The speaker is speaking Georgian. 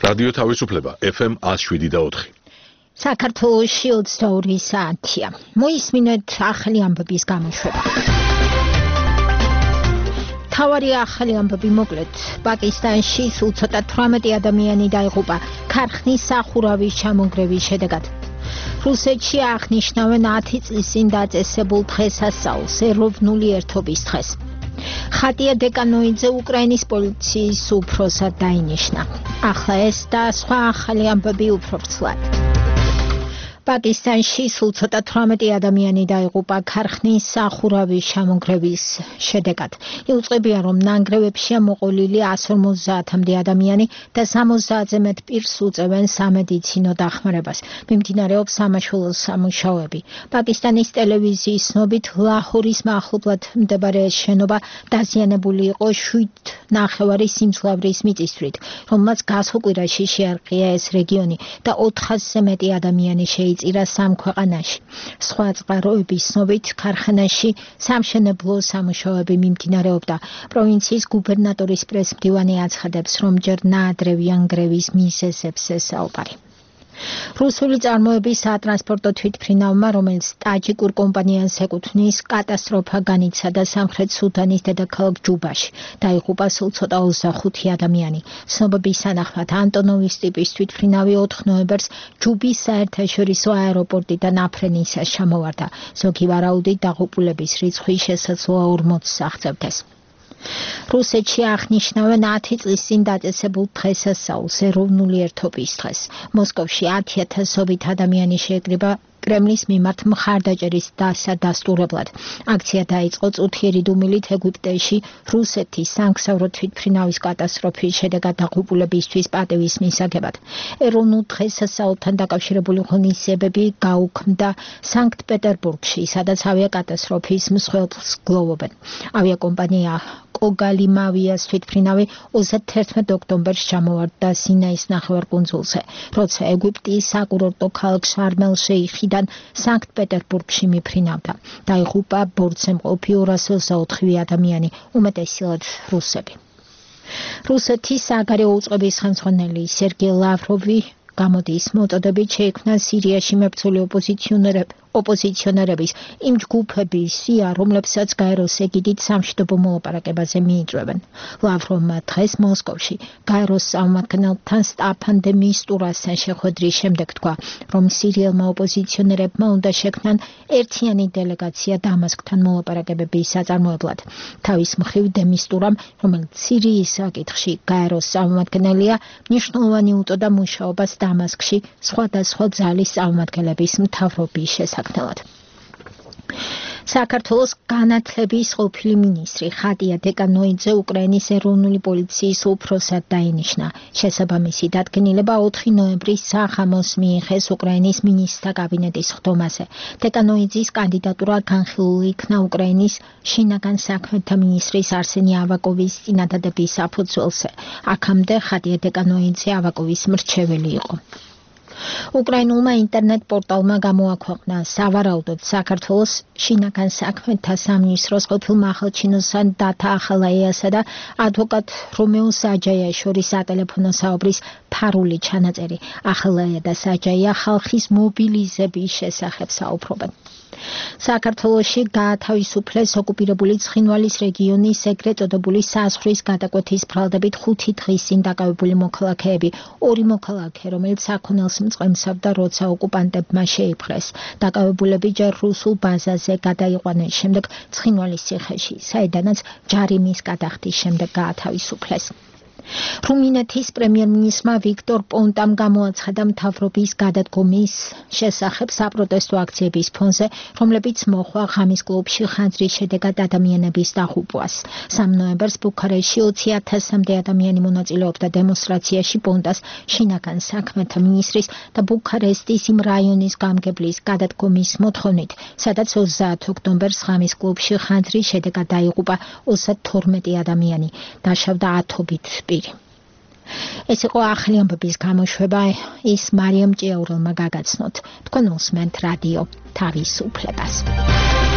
რადიო თავისუფლება FM 107.4. საქართველოში 22 საათია. მოისმინეთ ახალი ამბების გამოშვება. თავარი ახალი ამბები მოკლედ. პაკისტანში სულ ცოტა 18 ადამიანი დაიღუპა ქარხნის სახურავის ჩამონგრევის შედეგად. რუსეთში აღნიშნავენ 10 წლის წინ დაწესებულ დღესასწაულს, ეროვნული ერთობის დღეს. ხატია დეკანოიძე უკრაინის პოლიციის უფროსად დაინიშნა. ახლა ეს და სხვა ახალი ამბები უფრო ვრცლად. პაკისტანში სულ ცოტა 18 ადამიანი დაიღუპა ქარხნის სახურავის ჩამონგრევის შედეგად. იუწყებია, რომ ნანგრევებშია მოყოლილი 150-მდე ადამიანი და 60-ზე მეტ პირს უწევენ სამედიცინო დახმარებას. მიმდინარეობს სამაშველო სამუშაოები. პაკისტანის ტელევიზიის ცნობით, ლაჰორის მახლობლად მდებარე შენობა დაზიანებული იყო 7.5 სიმძლავრის მიწისძვრით, რომელმაც გასულ კვირაში შეარყია ეს რეგიონი და 400-ზე მეტი ადამიანი წირა სამ ქვეყანაში. სხვა წყაროების ცნობით, ქარხანაში სამშენებლო სამუშაოები მიმდინარეობდა. პროვინციის გუბერნატორის პრესმდივანი აცხადებს, რომ ჯერ ნაადრევიან გრევის მიზეზებს ესაუბარი. რუსული წარმოების სატრანსპორტო თვითმფრინავმა, რომელიც ტაჯიკურ კომპანიას ეკუთვნის, კატასტროფა განიცადა სამხრეთ სუდანის დედაქალაქ ჯუბაში. დაიღუპა სულ ცოტა 25 ადამიანი. ცნობების თანახმად, ანტონოვის ტიპის თვითმფრინავი 4 ნოემბერს ჯუბის საერთაშორისო აეროპორტიდან აფრენისას ჩამოვარდა. ზოგი ვარაუდით დაღუპულების რიცხვი შესაძლოა 40-ს აღწევდეს. რუსეთში აღნიშნავენ 10 წლის წინ დაწესებულ დღესასწაულს, ეროვნული ერთობის დღეს. მოსკოვში 10,000-ობით ადამიანი შეეკრიბა კრემლის მიმართ მხარდაჭერის დასადასტურებლად. აქცია დაიწყო წუთიერი დუმილით ეგვიპტეში რუსეთის სამგზავრო თვითმფრინავის კატასტროფის შედეგად დაღუპულებისთვის პატივის მისაგებად. ეროვნულ დღესასწაულთან დაკავშირებული ღონისძიებები გაუქმდა სანქტ-პეტერბურგში, სადაც ავიაკატასტროფის მსხვერპლს გლოვობენ. ავიაკომპანია კოგალიმავიას თვითმფრინავი 31 ოქტომბერს ჩამოვარდა სინაის ნახევარკუნძულზე, როცა ეგვიპტის საკურორტო ქალაქ შარმელ-შეიხიდან სანქტ-პეტერბურგში მიფრინავდა. დაიღუპა ბორცვზე მყოფი 224 ადამიანი, უმეტესად რუსები. რუსეთის საგარეო უწყების ხელმძღვანელი სერგეი ლავროვი გამოდის მოწოდებით შეიქმნა სირიაში მებრძოლი ოპოზიციონერების იმ ჯგუფების სია, რომლებსაც გაეროს ეგიდით სამშვიდობო მოლაპარაკებაზე მიიწვევენ. ლავროვმა დღეს მოსკოვში გაეროს წარმომადგენელთან სტაფან დე მისტურასთან შეხვედრის შემდეგ თქვა, რომ სირიელმა ოპოზიციონერებმა უნდა შექმნან ერთიანი დელეგაცია დამასკთან მოლაპარაკებების საწარმოებლად. თავის მხრივ დე მისტურამ, რომელიც სირიის საკითხში გაეროს წარმომადგენელია, მნიშვნელოვანი უწოდა მუშაობას დამასკში სხვადასხვა ძალის წარმომადგენლების მთავრობის შესახებ. საქართველოს განათლების ყოფილი მინისტრი ხატია დეკანოიძე უკრაინის ეროვნული პოლიციის უფროსად დაინიშნა. შესაბამისი დადგენილება 4 ნოემბრის სახამოს მიიღეს უკრაინის მინისტრთა კაბინეტის ხდომაზე. დეკანოიძის კანდიდატურა განხილული იქნა უკრაინის შინაგან საქმეთა მინისტრის არსენი ავაკოვის წინადადების საფუძველზე. აქამდე ხატია დეკანოიძე ავაკოვის მრჩეველი იყო. უკრაინულმა ინტერნეტ პორტალმა გამოაქვეყნა სავარაუდოდ საქართველოს შინაგან საქმეთა სამინისტროს ყოფილ მახალჩინოსან დათა ახალაიასა და ადვოკატ რომეო საჯაიას შორის სატელეფონო საუბრის ფარული ჩანაწერი. ახალაია და საჯაია ხალხის მობილიზების შესახებ საუბრობენ. საქართველოში გაათავისუფლეს ოკუპირებული ცხინვალის რეგიონის ეგრეთ წოდებული საზღვრის გადაკვეთის ბრალდებით 5 დღის წინ დაკავებული მოქალაქეები. 2 მოქალაქე, რომელიც საქონელს მწყემსავდა, როცა ოკუპანტებმა შეიპყრეს. დაკავებულები ჯერ რუსულ ბაზაზე გადაიყვანეს, შემდეგ ცხინვალის ციხეში, საიდანაც ჯარიმის გადახდის შემდეგ გაათავისუფლეს. რუმინეთის პრემიერ-მინისტრმა ვიქტორ პონტამ გამოაცხადა მთავრობის გადადგომის შესახებ საპროტესტო აქციების ფონზე, რომლებიც მოჰყვა ღამის კლუბში ხანძრის შედეგად ადამიანების დაღუპვას. 3 ნოემბერს ბუქარესტში 20,000-მდე ადამიანი მონაწილეობდა დემონსტრაციაში პონტას შინაგან საქმეთა მინისტრის და ბუქარესტის იმ რაიონის გამგებლის გადადგომის მოთხოვნით, სადაც 30 ოქტომბერს ღამის კლუბში ხანძრის შედეგად დაიღუპა 32 ადამიანი, დაშავდა 10-ობით პირი. ეს იყო ახალი ამბების გამოშვება, ის მარიამ ჭიაურელმა გაგაცნოთ. თქვენ უსმენთ რადიო თავისუფლებას.